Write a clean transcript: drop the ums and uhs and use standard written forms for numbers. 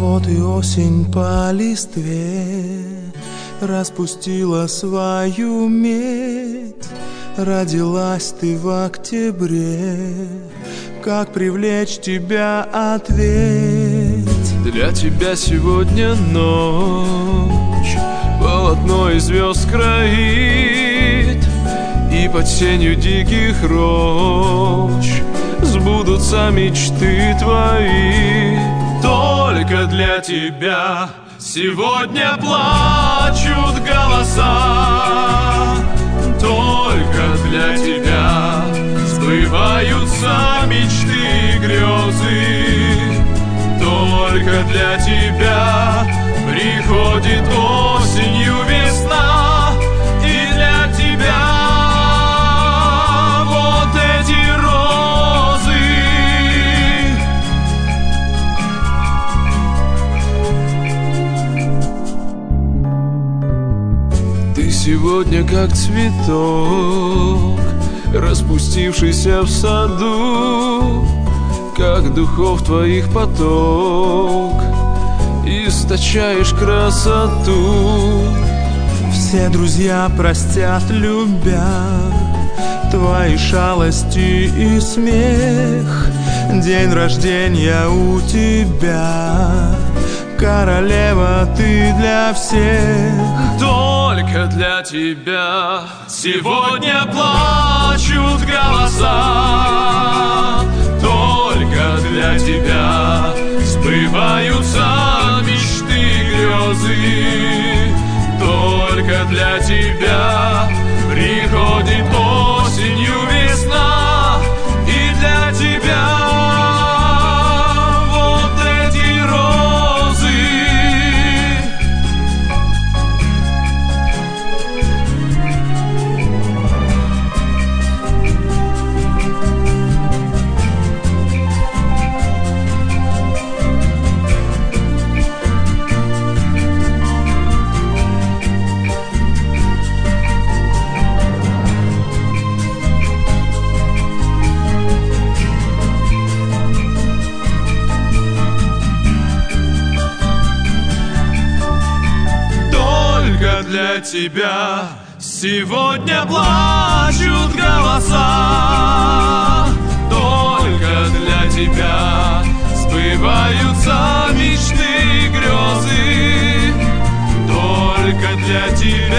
Вот и осень по листве распустила свою медь. Родилась ты в октябре, как привлечь тебя, ответь. Для тебя сегодня ночь полотно из звезд кроит, и под сенью диких рощ сбудутся мечты твои. Только для тебя сегодня плачут голоса, только для тебя сбываются мечты и грезы, только для тебя приходит осенью весна, и для тебя вот эти розы. Ты сегодня как цветок, распустившийся в саду, как духов твоих поток, источаешь красоту. Все друзья простят, любя, твои шалости и смех. День рождения у тебя, королева ты для всех. Только для тебя сегодня плачут голоса, только для тебя сбываются мечты и грезы, только для тебя приходит осенью весна, и для тебя вот эти розы. Для тебя сегодня плачут голоса, только для тебя сбываются мечты и грезы, только для тебя